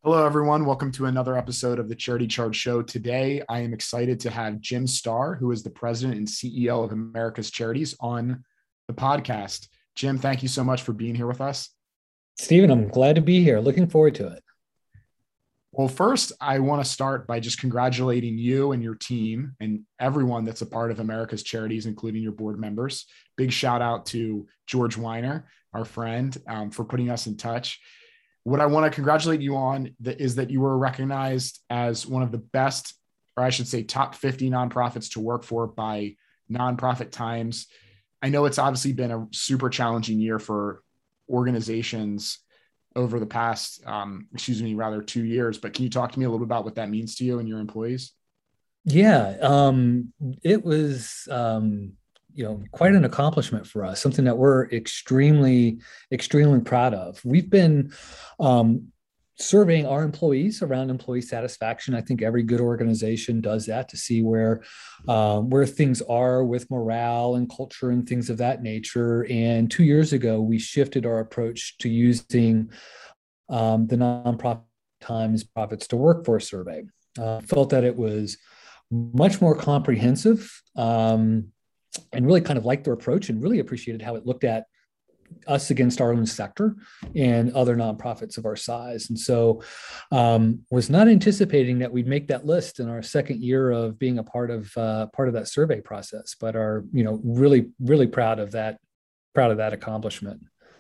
Hello, everyone. Welcome to another episode of the Charity Charge Show. Today, I am excited to have Jim Starr, who is the president and CEO of America's Charities, on the podcast. Jim, thank you so much for being here with us. Stephen, I'm glad to be here. Looking forward to it. Well, first, I want to start by just congratulating you and your team and everyone that's a part of America's Charities, including your board members. Big shout out to George Weiner, our friend, for putting us in touch. What I want to congratulate you on is that you were recognized as one of the best, or I should say top 50 nonprofits to work for by Nonprofit Times. I know it's obviously been a super challenging year for organizations over the past, rather 2 years, but can you talk to me a little bit about what that means to you and your employees? Yeah, it was quite an accomplishment for us. Something that we're extremely proud of. We've been surveying our employees around employee satisfaction. I think every good organization does that to see where things are with morale and culture and things of that nature. And 2 years ago, we shifted our approach to using the Nonprofit Times Profits to Workforce survey. Felt that it was much more comprehensive, and really kind of liked their approach and really appreciated how it looked at us against our own sector and other nonprofits of our size. And so was not anticipating that we'd make that list in our second year of being a part of that survey process, but are, really proud of that accomplishment.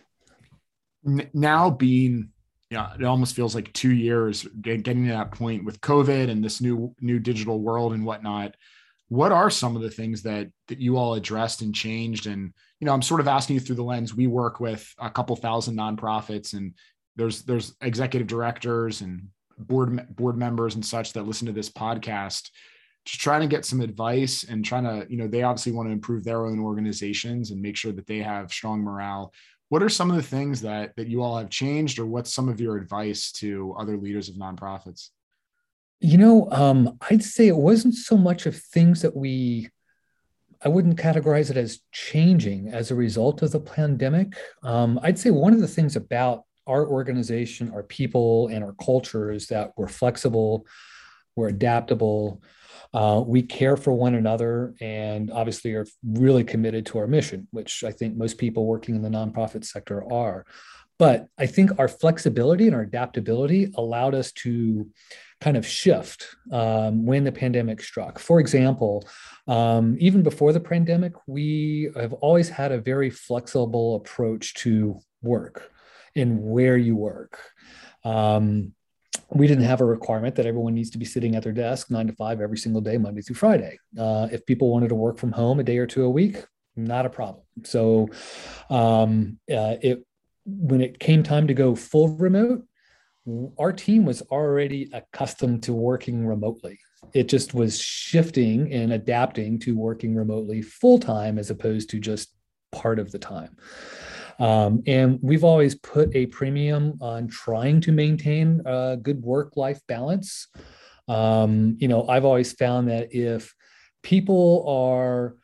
Now being, it almost feels like 2 years getting to that point with COVID and this new digital world and whatnot. What are some of the things that you all addressed and changed? And, I'm sort of asking you through the lens. We work with a couple thousand nonprofits, and there's executive directors and board members and such that listen to this podcast, just trying to get some advice and trying to, they obviously want to improve their own organizations and make sure that they have strong morale. What are some of the things that you all have changed, or what's some of your advice to other leaders of nonprofits? I'd say it wasn't so much of things that I wouldn't categorize it as changing as a result of the pandemic. I'd say one of the things about our organization, our people, and our culture is that we're flexible, we're adaptable, we care for one another, and obviously are really committed to our mission, which I think most people working in the nonprofit sector are. But I think our flexibility and our adaptability allowed us to kind of shift when the pandemic struck. For example, even before the pandemic, we have always had a very flexible approach to work and where you work. We didn't have a requirement that everyone needs to be sitting at their desk 9 to 5 every single day, Monday through Friday. If people wanted to work from home a day or two a week, not a problem. So when it came time to go full remote, our team was already accustomed to working remotely. It just was shifting and adapting to working remotely full time as opposed to just part of the time. And we've always put a premium on trying to maintain a good work-life balance. I've always found that if people are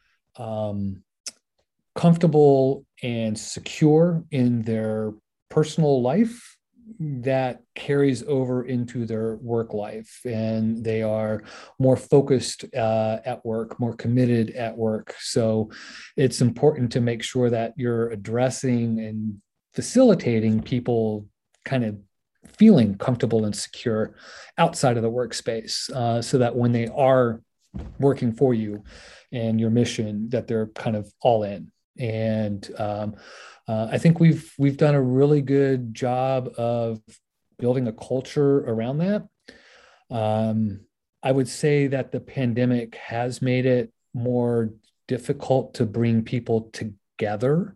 comfortable and secure in their personal life, that carries over into their work life, and they are more focused at work, more committed at work. So it's important to make sure that you're addressing and facilitating people kind of feeling comfortable and secure outside of the workspace, so that when they are working for you and your mission, that they're kind of all in. And I think we've done a really good job of building a culture around that. I would say that the pandemic has made it more difficult to bring people together.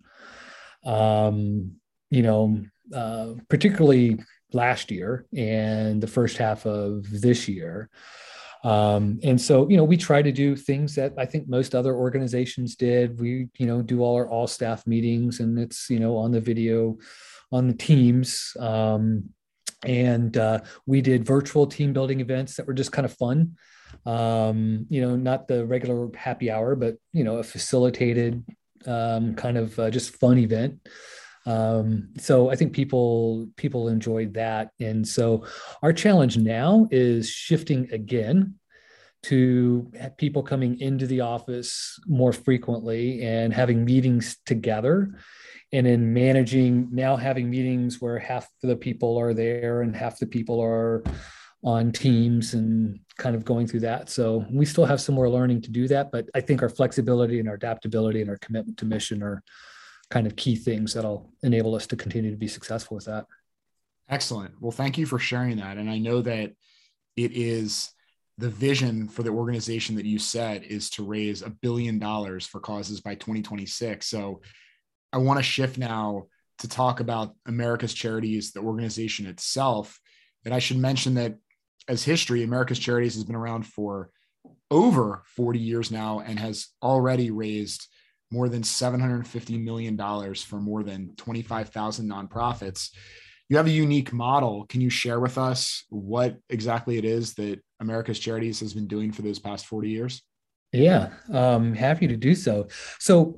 Particularly last year and the first half of this year. And so, we try to do things that I think most other organizations did. We, do our all staff meetings, and it's, on the video, on the Teams. And we did virtual team building events that were just kind of fun. Not the regular happy hour, but, a facilitated kind of just fun event. So I think people enjoyed that. And so our challenge now is shifting again to people coming into the office more frequently and having meetings together, and in managing now having meetings where half the people are there and half the people are on teams and kind of going through that. So we still have some more learning to do that, but I think our flexibility and our adaptability and our commitment to mission are kind of key things that'll enable us to continue to be successful with that. Excellent. Well, thank you for sharing that. And I know that it is the vision for the organization that you set is to raise $1 billion for causes by 2026. So I want to shift now to talk about America's Charities, the organization itself. And I should mention that as history, America's Charities has been around for over 40 years now and has already raised more than $750 million for more than 25,000 nonprofits. You have a unique model. Can you share with us what exactly it is that America's Charities has been doing for those past 40 years? Yeah, happy to do so. So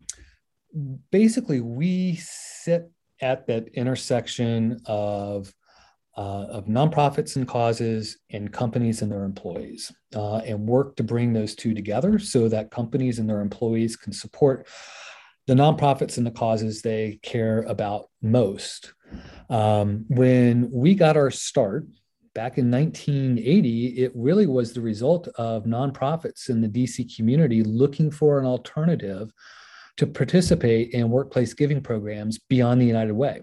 basically, we sit at that intersection of nonprofits and causes and companies and their employees, and work to bring those two together so that companies and their employees can support the nonprofits and the causes they care about most. When we got our start back in 1980, it really was the result of nonprofits in the DC community looking for an alternative to participate in workplace giving programs beyond the United Way.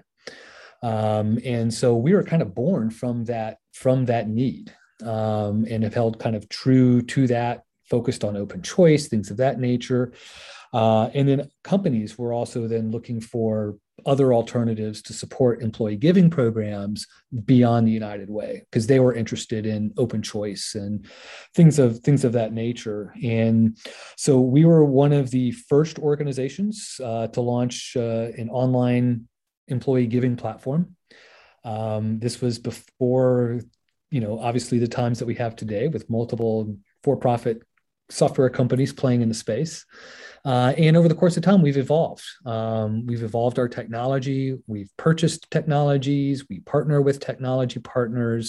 And so we were kind of born from that need, and have held kind of true to that, focused on open choice, things of that nature. And then companies were also then looking for other alternatives to support employee giving programs beyond the United Way, because they were interested in open choice and things of that nature. And so we were one of the first organizations to launch an online employee giving platform. This was before, obviously the times that we have today with multiple for-profit software companies playing in the space. And over the course of time, we've evolved. We've evolved our technology. We've purchased technologies. We partner with technology partners,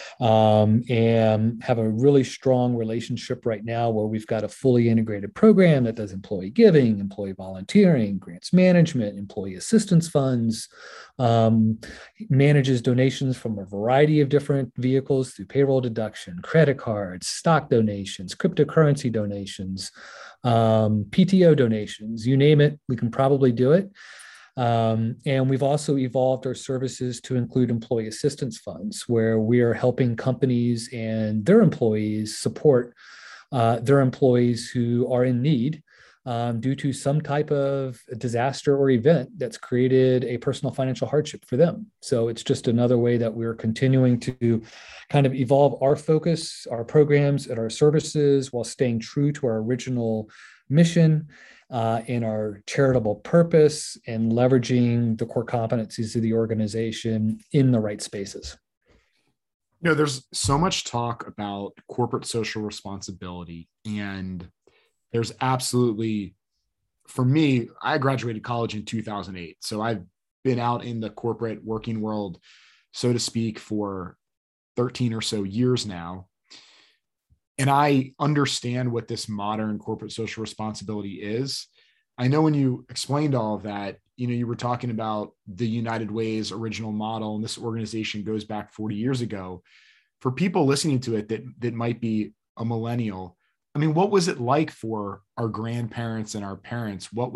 and have a really strong relationship right now where we've got a fully integrated program that does employee giving, employee volunteering, grants management, employee assistance funds, manages donations from a variety of different vehicles through payroll deduction, credit cards, stock donations, cryptocurrency donations, PTO donations, you name it, we can probably do it. And we've also evolved our services to include employee assistance funds, where we are helping companies and their employees support their employees who are in need due to some type of disaster or event that's created a personal financial hardship for them. So it's just another way that we're continuing to kind of evolve our focus, our programs, and our services while staying true to our original mission and our charitable purpose, and leveraging the core competencies of the organization in the right spaces. There's so much talk about corporate social responsibility, and there's absolutely, for me, I graduated college in 2008. So I've been out in the corporate working world, so to speak, for 13 or so years now. And I understand what this modern corporate social responsibility is. I know when you explained all of that, you were talking about the United Way's original model, and this organization goes back 40 years ago. For people listening to it that might be a millennial, I mean, what was it like for our grandparents and our parents? What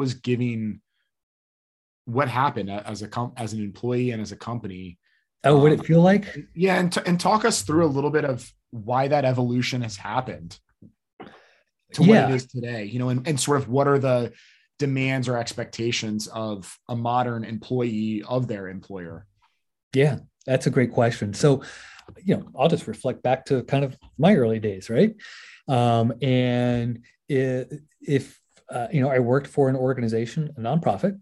happened as an employee and as a company? Oh, what it feel like? Yeah. And talk us through a little bit of why that evolution has happened to what it is today, and sort of what are the demands or expectations of a modern employee of their employer? Yeah, that's a great question. So, I'll just reflect back to kind of my early days, right? And if I worked for an organization, a nonprofit,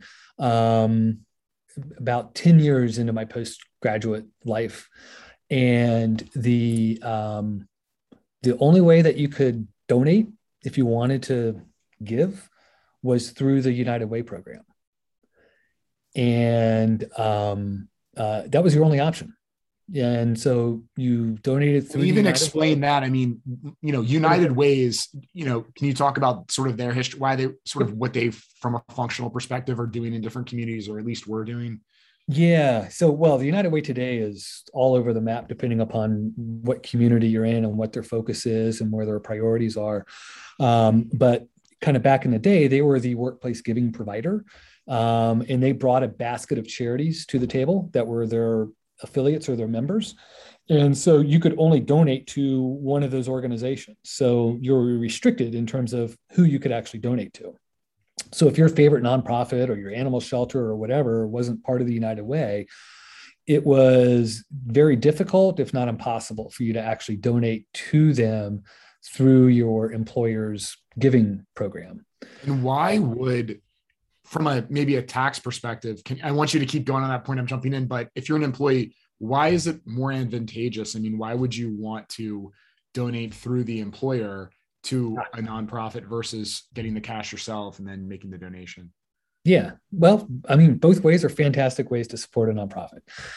about 10 years into my postgraduate life. And the only way that you could donate if you wanted to give was through the United Way program. and that was your only option. And so you donated And through the even United Way. explain that. I mean, United Ways, can you talk about sort of their history, why they sort of what they, from a functional perspective, are doing in different communities, or at least were doing? Yeah. So, well, the United Way today is all over the map, depending upon what community you're in and what their focus is and where their priorities are. But kind of back in the day, they were the workplace giving provider. And they brought a basket of charities to the table that were their affiliates or their members. And so you could only donate to one of those organizations. So you're restricted in terms of who you could actually donate to. So if your favorite nonprofit or your animal shelter or whatever wasn't part of the United Way, it was very difficult, if not impossible, for you to actually donate to them through your employer's giving program. And why would, from a maybe a tax perspective, I want you to keep going on that point. I'm jumping in, but if you're an employee, why is it more advantageous? I mean, why would you want to donate through the employer to a nonprofit versus getting the cash yourself and then making the donation? Yeah, well, I mean, both ways are fantastic ways to support a nonprofit.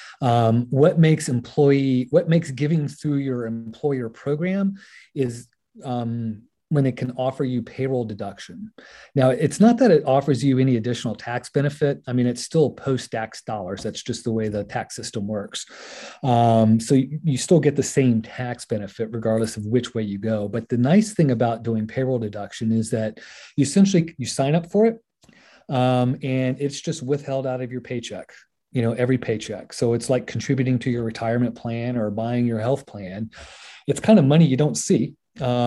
What makes giving through your employer program is when it can offer you payroll deduction. Now, it's not that it offers you any additional tax benefit. I mean, it's still post-tax dollars. That's just the way the tax system works. So you still get the same tax benefit regardless of which way you go. But the nice thing about doing payroll deduction is that you sign up for it, and it's just withheld out of your paycheck, every paycheck. So it's like contributing to your retirement plan or buying your health plan. It's kind of money you don't see.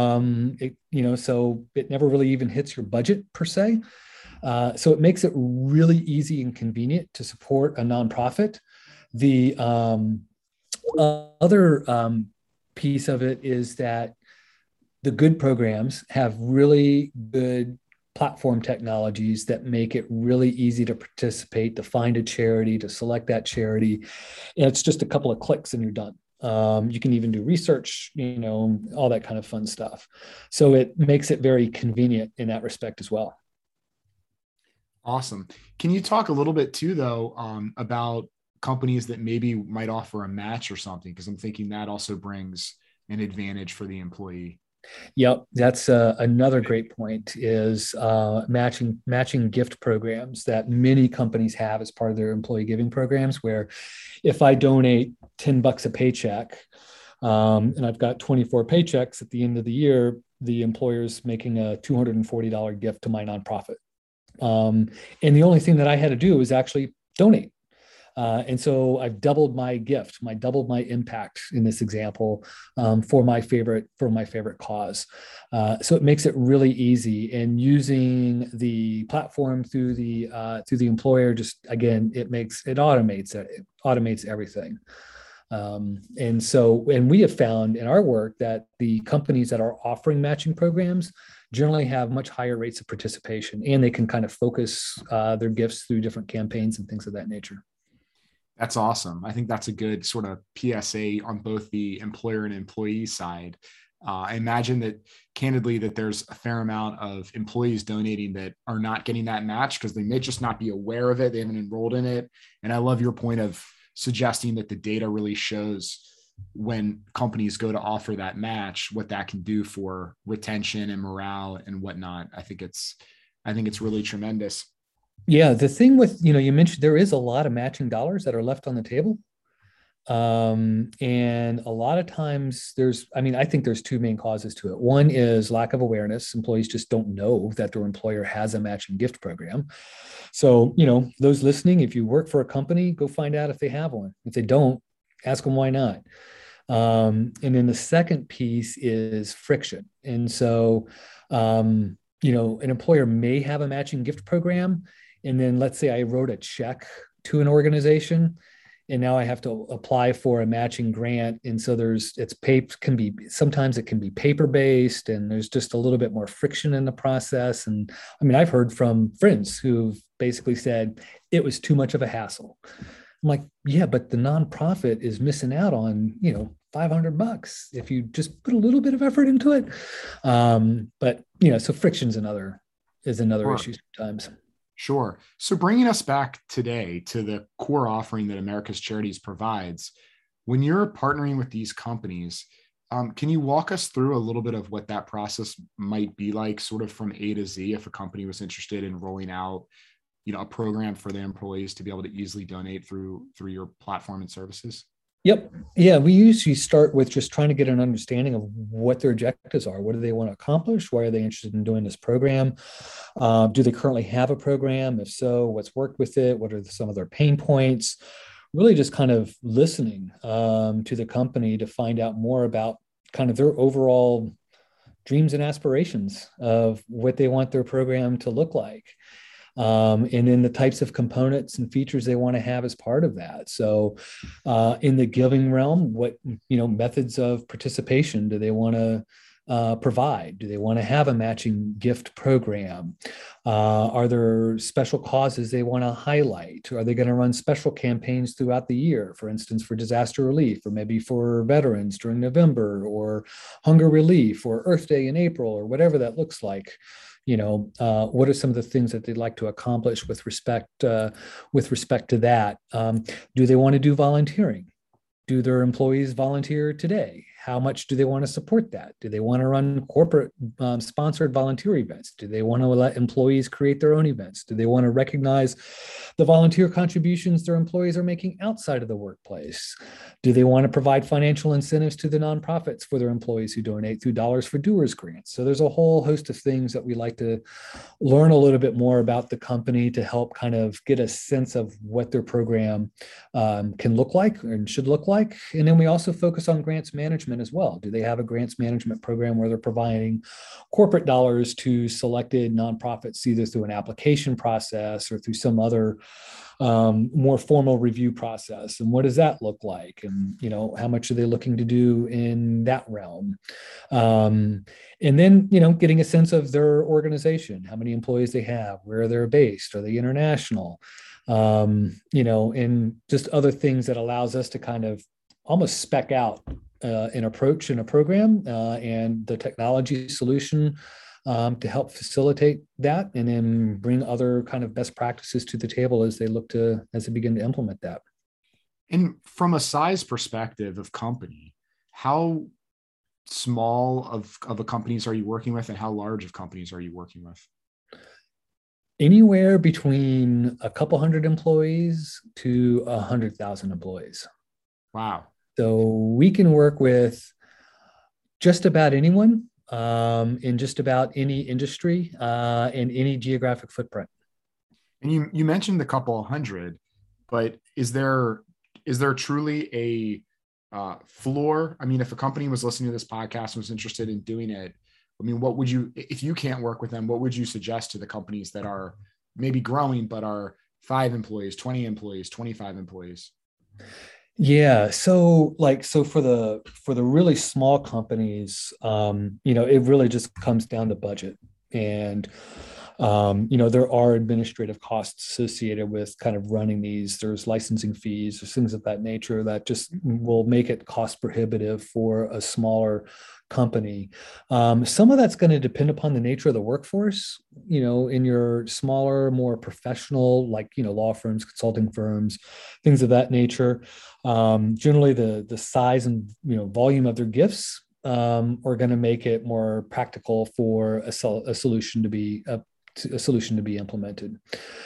So it never really even hits your budget per se. So it makes it really easy and convenient to support a nonprofit. The other piece of it is that the good programs have really good platform technologies that make it really easy to participate, to find a charity, to select that charity. And it's just a couple of clicks and you're done. You can even do research, all that kind of fun stuff. So it makes it very convenient in that respect as well. Awesome. Can you talk a little bit too, though, about companies that maybe might offer a match or something? Because I'm thinking that also brings an advantage for the employee. Yep, that's another great point is matching gift programs that many companies have as part of their employee giving programs, where if I donate $10 a paycheck, and I've got 24 paychecks at the end of the year, the employer's making a $240 gift to my nonprofit. And the only thing that I had to do was actually donate. And so I've doubled my gift, doubled my impact in this example, for my favorite cause. So it makes it really easy. And using the platform through the employer, just again, it automates everything. And we have found in our work that the companies that are offering matching programs generally have much higher rates of participation, and they can kind of focus their gifts through different campaigns and things of that nature. That's awesome. I think that's a good sort of PSA on both the employer and employee side. I imagine that, candidly, that there's a fair amount of employees donating that are not getting that match because they may just not be aware of it. They haven't enrolled in it. And I love your point of suggesting that the data really shows when companies go to offer that match, what that can do for retention and morale and whatnot. I think it's really tremendous. Yeah, the thing with, you mentioned there is a lot of matching dollars that are left on the table. And a lot of times I think there's two main causes to it. One is lack of awareness. Employees just don't know that their employer has a matching gift program. So, those listening, if you work for a company, go find out if they have one. If they don't, ask them why not. And then the second piece is friction. And so, an employer may have a matching gift program. And then let's say I wrote a check to an organization and now I have to apply for a matching grant. And so sometimes it can be paper-based and there's just a little bit more friction in the process. And I mean, I've heard from friends who've basically said it was too much of a hassle. I'm like, yeah, but the nonprofit is missing out on, $500 if you just put a little bit of effort into it. But so friction's another Sure. issue sometimes. Sure. So bringing us back today to the core offering that America's Charities provides, when you're partnering with these companies, can you walk us through a little bit of what that process might be like, sort of from A to Z, if a company was interested in rolling out, a program for their employees to be able to easily donate through your platform and services? Yep. Yeah, we usually start with just trying to get an understanding of what their objectives are. What do they want to accomplish? Why are they interested in doing this program? Do they currently have a program? If so, what's worked with it? What are some of their pain points? Really just kind of listening to the company to find out more about kind of their overall dreams and aspirations of what they want their program to look like. And then the types of components and features they want to have as part of that. So, in the giving realm, what methods of participation do they want to provide? Do they want to have a matching gift program? Are there special causes they want to highlight? Are they going to run special campaigns throughout the year, for instance, for disaster relief, or maybe for veterans during November, or hunger relief, or Earth Day in April, or whatever that looks like? What are some of the things that they'd like to accomplish with respect to that? Do they want to do volunteering? Do their employees volunteer today? How much do they want to support that? Do they want to run corporate sponsored volunteer events? Do they want to let employees create their own events? Do they want to recognize the volunteer contributions their employees are making outside of the workplace? Do they want to provide financial incentives to the nonprofits for their employees who donate through Dollars for Doers grants? So there's a whole host of things that we like to learn a little bit more about the company to help kind of get a sense of what their program can look like and should look like. And then we also focus on grants management as well. Do they have a grants management program where they're providing corporate dollars to selected nonprofits, either through an application process or through some other more formal review process? And what does that look like? And how much are they looking to do in that realm? And then getting a sense of their organization, how many employees they have, where they're based, are they international? And just other things that allows us to kind of almost spec out an approach in a program and the technology solution to help facilitate that, and then bring other kind of best practices to the table as they begin to implement that. And from a size perspective of company, how small of a companies are you working with, and how large of companies are you working with? Anywhere between a couple hundred employees to 100,000 employees. Wow. So we can work with just about anyone in just about any industry and any geographic footprint. And you mentioned a couple of hundred, but is there truly a floor? I mean, if a company was listening to this podcast and was interested in doing it, I mean, what would you, if you can't work with them, what would you suggest to the companies that are maybe growing, but are 5 employees, 20 employees, 25 employees? Yeah. So for the really small companies, it really just comes down to budget. And there are administrative costs associated with kind of running these. There's licensing fees, there's things of that nature that just will make it cost prohibitive for a smaller company. Some of that's going to depend upon the nature of the workforce. In your smaller, more professional, like law firms, consulting firms, things of that nature. Generally, the size and volume of their gifts are going to make it more practical for a solution to be implemented.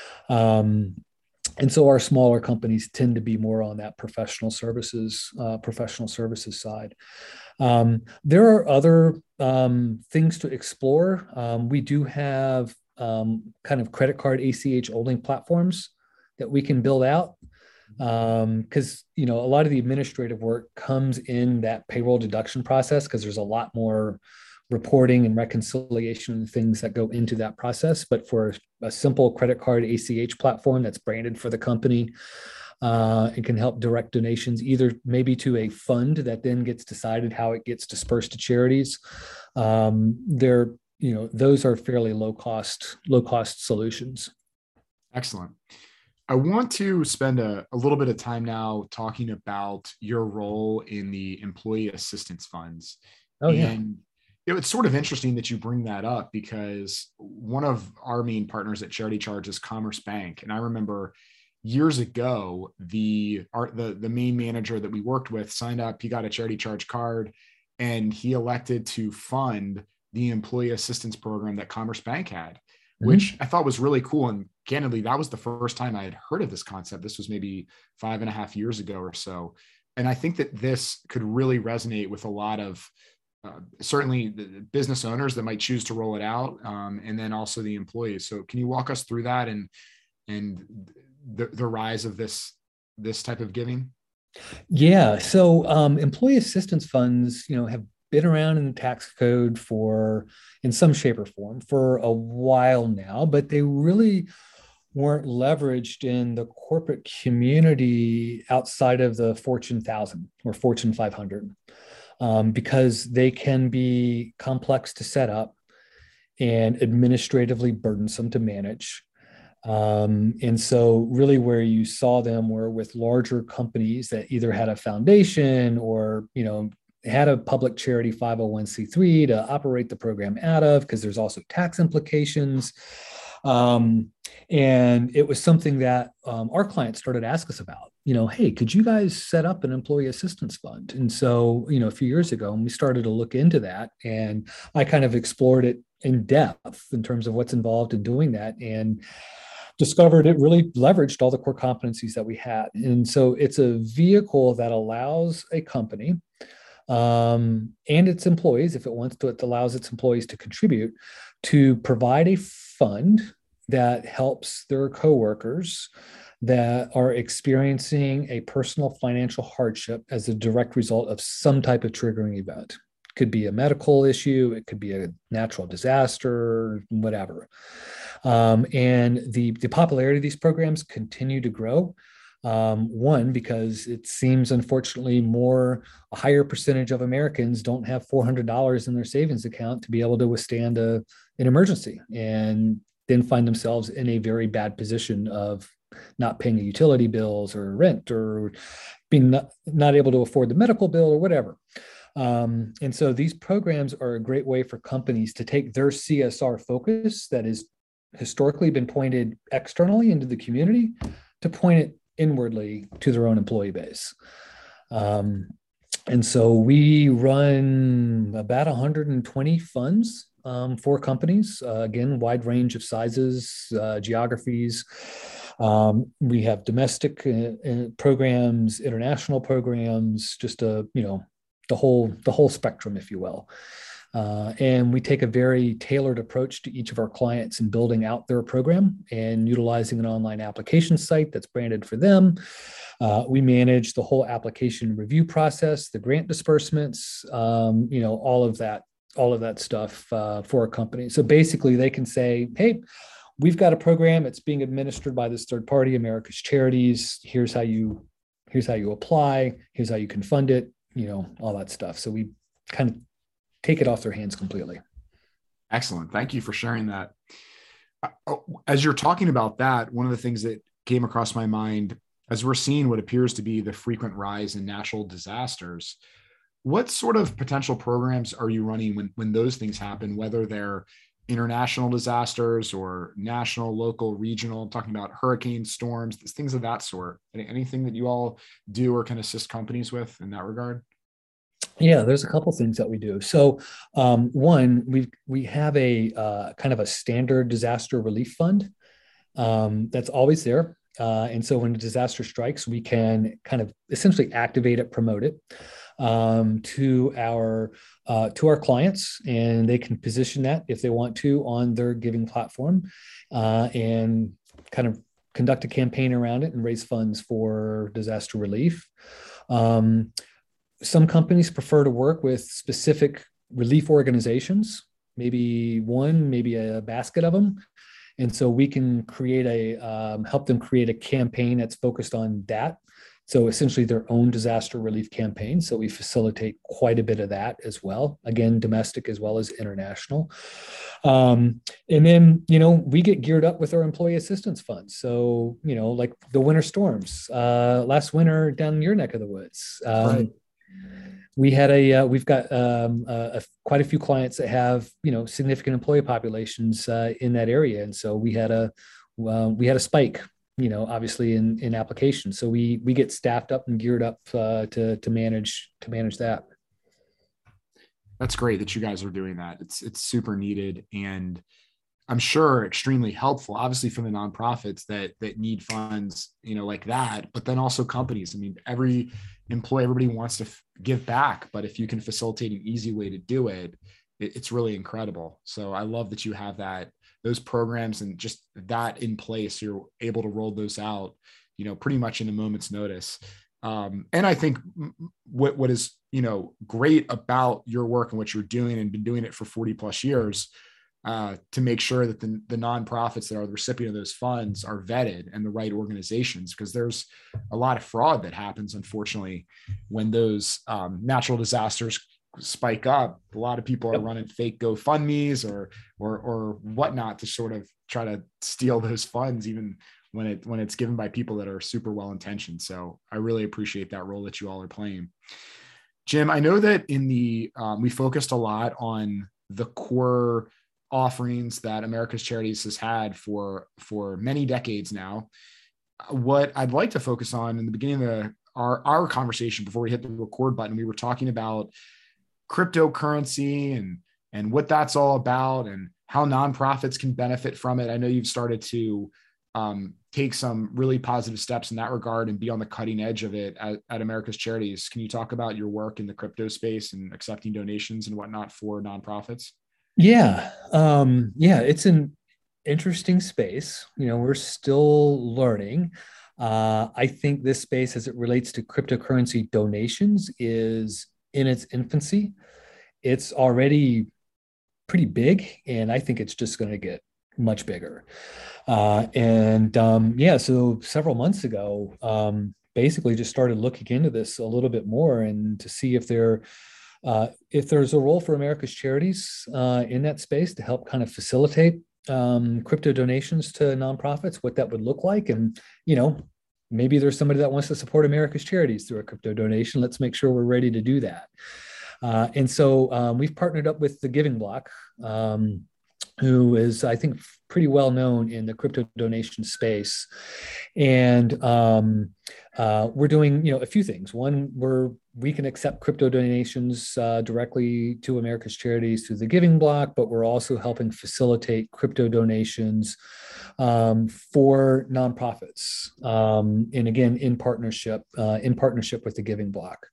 And so our smaller companies tend to be more on that professional services side. There are other things to explore. We do have kind of credit card ACH holding platforms that we can build out, because a lot of the administrative work comes in that payroll deduction process, because there's a lot more reporting and reconciliation and things that go into that process. But for a simple credit card ACH platform that's branded for the company, it can help direct donations either maybe to a fund that then gets decided how it gets dispersed to charities. Those are fairly low cost solutions. Excellent. I want to spend a little bit of time now talking about your role in the employee assistance funds. Oh, yeah. And It's sort of interesting that you bring that up because one of our main partners at Charity Charge is Commerce Bank. And I remember years ago, the main manager that we worked with signed up, he got a Charity Charge card, and he elected to fund the employee assistance program that Commerce Bank had, which I thought was really cool. And candidly, that was the first time I had heard of this concept. This was maybe 5.5 years ago or so. And I think that this could really resonate with a lot of certainly the business owners that might choose to roll it out, and then also the employees. So can you walk us through that and the rise of this type of giving? Yeah. So employee assistance funds, have been around in the tax code in some shape or form, for a while now, but they really weren't leveraged in the corporate community outside of the Fortune 1000 or Fortune 500, because they can be complex to set up and administratively burdensome to manage. And so really where you saw them were with larger companies that either had a foundation or, had a public charity 501c3 to operate the program out of, because there's also tax implications. And it was something that our clients started to ask us about, hey, could you guys set up an employee assistance fund? And so, a few years ago, we started to look into that, and I kind of explored it in depth in terms of what's involved in doing that, and discovered it really leveraged all the core competencies that we had. And so it's a vehicle that allows a company and its employees, if it wants to, it allows its employees to contribute to provide a fund that helps their coworkers that are experiencing a personal financial hardship as a direct result of some type of triggering event. It could be a medical issue, it could be a natural disaster, whatever. And the popularity of these programs continue to grow. One, because it seems unfortunately a higher percentage of Americans don't have $400 in their savings account to be able to withstand an emergency, and then find themselves in a very bad position of not paying the utility bills or rent, or being not able to afford the medical bill or whatever. And so these programs are a great way for companies to take their CSR focus that has historically been pointed externally into the community to point it inwardly to their own employee base. And so we run about 120 funds for companies, again, wide range of sizes, geographies. We have domestic programs, international programs, just the whole spectrum, if you will. And we take a very tailored approach to each of our clients in building out their program and utilizing an online application site that's branded for them. We manage the whole application review process, the grant disbursements, all of that stuff for a company. So basically they can say, hey, we've got a program that's being administered by this third party, America's Charities. Here's how you apply. Here's how you can fund it, all that stuff. So we kind of take it off their hands completely. Excellent. Thank you for sharing that. As you're talking about that, one of the things that came across my mind as we're seeing what appears to be the frequent rise in natural disasters, what sort of potential programs are you running when those things happen, whether they're international disasters or national, local, regional? I'm talking about hurricanes, storms, things of that sort. Anything that you all do or can assist companies with in that regard? Yeah, there's a couple things that we do. So one, we have a kind of a standard disaster relief fund that's always there. And so when a disaster strikes, we can kind of essentially activate it, promote it to our clients, and they can position that if they want to on their giving platform, and kind of conduct a campaign around it and raise funds for disaster relief. Some companies prefer to work with specific relief organizations, maybe a basket of them. And so we can help them create a campaign that's focused on that. So essentially their own disaster relief campaign. So we facilitate quite a bit of that as well. Again, domestic as well as international. And then, we get geared up with our employee assistance funds. So, like the winter storms, last winter down in your neck of the woods. Right. we've got quite a few clients that have significant employee populations in that area, and so we had a spike, obviously in applications. So we get staffed up and geared up to manage that. That's great that you guys are doing that. It's super needed, and I'm sure extremely helpful, obviously for the nonprofits that need funds, like that, but then also companies. I mean, everybody wants to give back, but if you can facilitate an easy way to do it, it's really incredible. So I love that you have those programs and just that in place. You're able to roll those out, pretty much in a moment's notice. And I think what is, great about your work and what you're doing and been doing it for 40 plus years, to make sure that the nonprofits that are the recipient of those funds are vetted and the right organizations, because there's a lot of fraud that happens, unfortunately, when those natural disasters spike up. A lot of people are running fake GoFundMe's or whatnot to sort of try to steal those funds, even when it's given by people that are super well intentioned. So I really appreciate that role that you all are playing. Jim, I know that we focused a lot on the core offerings that America's Charities has had for many decades now. What I'd like to focus on in the beginning of our conversation before we hit the record button, we were talking about cryptocurrency and what that's all about and how nonprofits can benefit from it. I know you've started to take some really positive steps in that regard and be on the cutting edge of it at America's Charities. Can you talk about your work in the crypto space and accepting donations and whatnot for nonprofits? Yeah. It's an interesting space. We're still learning. I think this space, as it relates to cryptocurrency donations, is in its infancy. It's already pretty big, and I think it's just going to get much bigger. So several months ago, basically just started looking into this a little bit more and to see if there's a role for America's Charities in that space to help kind of facilitate crypto donations to nonprofits, what that would look like. And, maybe there's somebody that wants to support America's Charities through a crypto donation. Let's make sure we're ready to do that. And so we've partnered up with the Giving Block, who is, I think, pretty well known in the crypto donation space. And we're doing, a few things. One, we can accept crypto donations directly to America's Charities through the Giving Block, but we're also helping facilitate crypto donations for nonprofits, and again, in partnership with the Giving Block.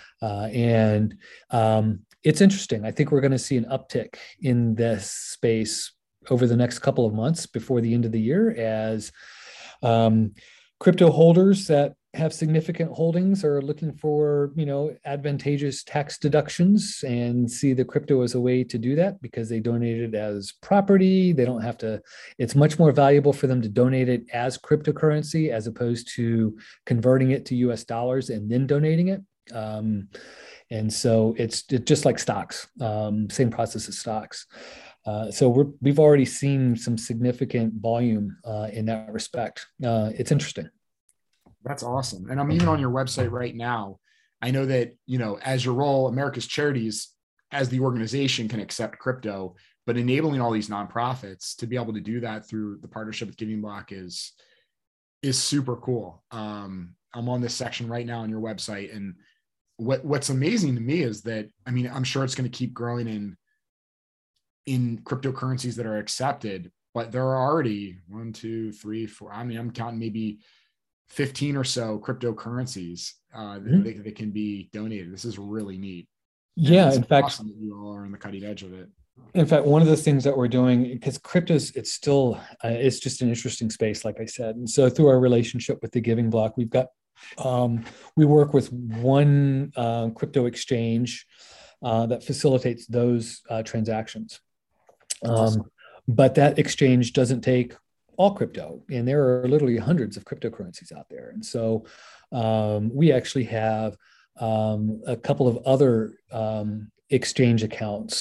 It's interesting. I think we're going to see an uptick in this space over the next couple of months before the end of the year, as crypto holders that have significant holdings are looking for, advantageous tax deductions and see the crypto as a way to do that because they donate it as property. They don't have to, it's much more valuable for them to donate it as cryptocurrency as opposed to converting it to US dollars and then donating it. And so it's just like stocks, same process as stocks. So we've already seen some significant volume in that respect. It's interesting. That's awesome. And I'm even on your website right now. I know that, as your role, America's Charities as the organization can accept crypto, but enabling all these nonprofits to be able to do that through the partnership with Giving Block is super cool. I'm on this section right now on your website. And what's amazing to me is that, I'm sure it's going to keep growing in cryptocurrencies that are accepted, but there are already 1, 2, 3, 4. I'm counting maybe 15 or so cryptocurrencies that can be donated. This is really neat. Yeah, in fact, awesome that you all are on the cutting edge of it. In fact, one of the things that we're doing, because crypto's, it's still, it's just an interesting space, like I said. And so through our relationship with the Giving Block, we've got, we work with one crypto exchange that facilitates those transactions. Awesome. But that exchange doesn't take all crypto, and there are literally hundreds of cryptocurrencies out there. And so we actually have a couple of other exchange accounts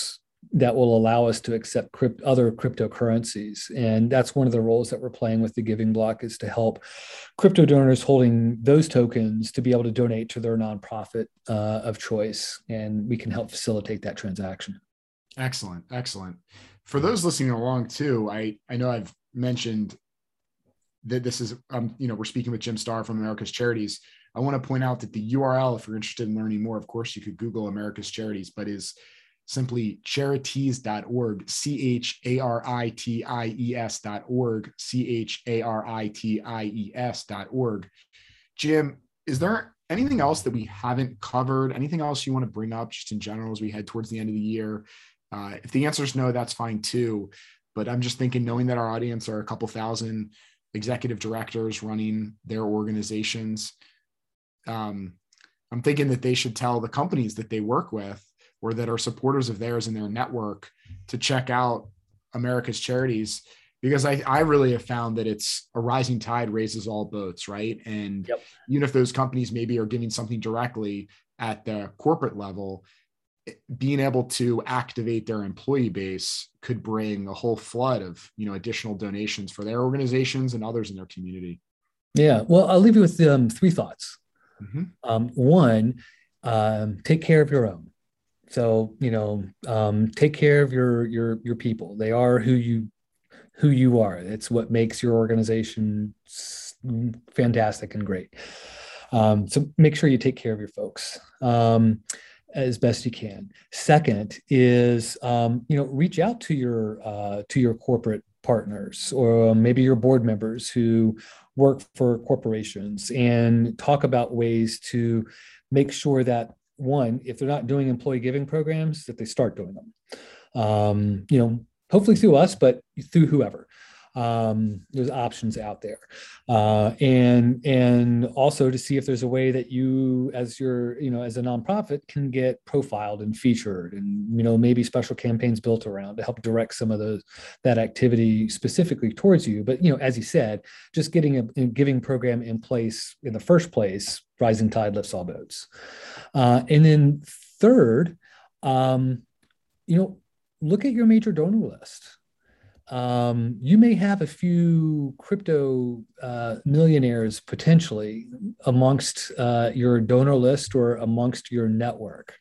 that will allow us to accept other cryptocurrencies. And that's one of the roles that we're playing with the Giving Block, is to help crypto donors holding those tokens to be able to donate to their nonprofit of choice. And we can help facilitate that transaction. Excellent. Excellent. For those listening along too, I know I've mentioned that this is, we're speaking with Jim Starr from America's Charities. I want to point out that the URL, if you're interested in learning more, of course, you could Google America's Charities, but is simply charities.org, charities.org, charities.org. Jim, is there anything else that we haven't covered? Anything else you want to bring up just in general as we head towards the end of the year? If the answer is no, that's fine too. But I'm just thinking, knowing that our audience are a couple thousand executive directors running their organizations, I'm thinking that they should tell the companies that they work with or that are supporters of theirs in their network to check out America's Charities, because I really have found that it's a rising tide raises all boats, right? And Yep. Even if those companies maybe are giving something directly at the corporate level, being able to activate their employee base could bring a whole flood of, additional donations for their organizations and others in their community. Yeah. Well, I'll leave you with three thoughts. Mm-hmm. One, take care of your own. So, take care of your people. They are who you are. It's what makes your organization fantastic and great. So make sure you take care of your folks as best you can. Second is, reach out to your corporate partners, or maybe your board members who work for corporations, and talk about ways to make sure that, one, if they're not doing employee giving programs, that they start doing them. Hopefully through us, but through whoever. There's options out there, and also to see if there's a way that you, as a nonprofit, can get profiled and featured, and maybe special campaigns built around to help direct some of that activity specifically towards you. But as you said, just getting a giving program in place in the first place, rising tide lifts all boats. And then third, look at your major donor list. You may have a few crypto millionaires potentially amongst your donor list or amongst your network.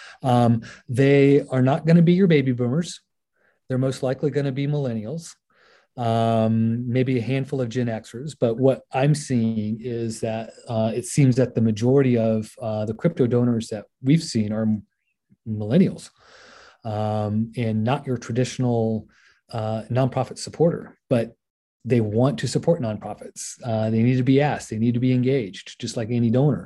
They are not going to be your baby boomers. They're most likely going to be millennials, maybe a handful of Gen Xers. But what I'm seeing is that it seems that the majority of the crypto donors that we've seen are millennials, and not your traditional nonprofit supporter, but they want to support nonprofits. They need to be asked, they need to be engaged, just like any donor.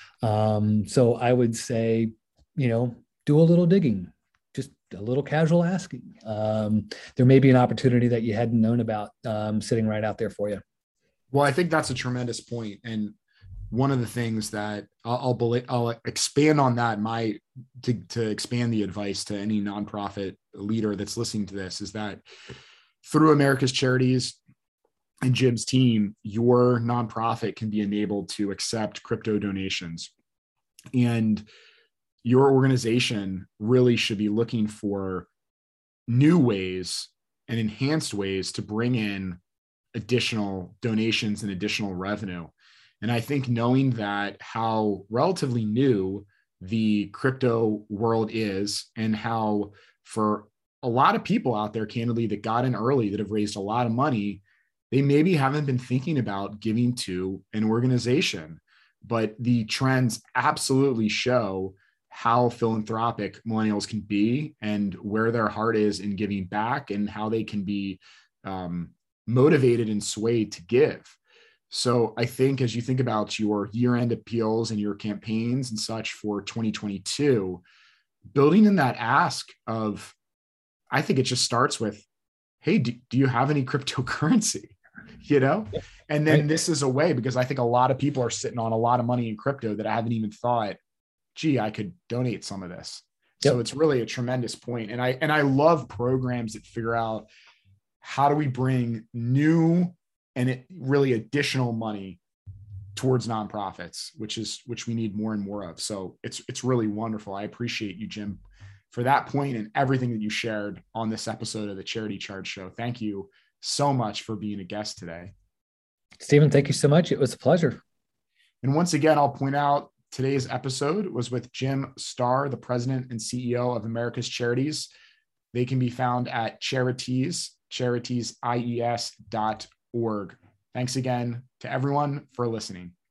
So I would say, do a little digging, just a little casual asking. There may be an opportunity that you hadn't known about sitting right out there for you. Well, I think that's a tremendous point. And one of the things that I'll expand on that, to expand the advice to any nonprofit leader that's listening to this, is that through America's Charities and Jim's team, your nonprofit can be enabled to accept crypto donations. And your organization really should be looking for new ways and enhanced ways to bring in additional donations and additional revenue. And I think knowing that how relatively new the crypto world is, and how for a lot of people out there, candidly, that got in early, that have raised a lot of money, they maybe haven't been thinking about giving to an organization. But the trends absolutely show how philanthropic millennials can be, and where their heart is in giving back, and how they can be motivated and swayed to give. So I think as you think about your year-end appeals and your campaigns and such for 2022, building in that ask of, I think it just starts with, hey, do you have any cryptocurrency? And then this is a way, because I think a lot of people are sitting on a lot of money in crypto that I haven't even thought, gee, I could donate some of this. Yep. So it's really a tremendous point. And I love programs that figure out, how do we bring new and really additional money towards nonprofits, which we need more and more of. So it's really wonderful. I appreciate you, Jim, for that point and everything that you shared on this episode of the Charity Charge Show. Thank you so much for being a guest today. Stephen, thank you so much. It was a pleasure. And once again, I'll point out today's episode was with Jim Starr, the president and CEO of America's Charities. They can be found at charitiesies.org. Thanks again to everyone for listening.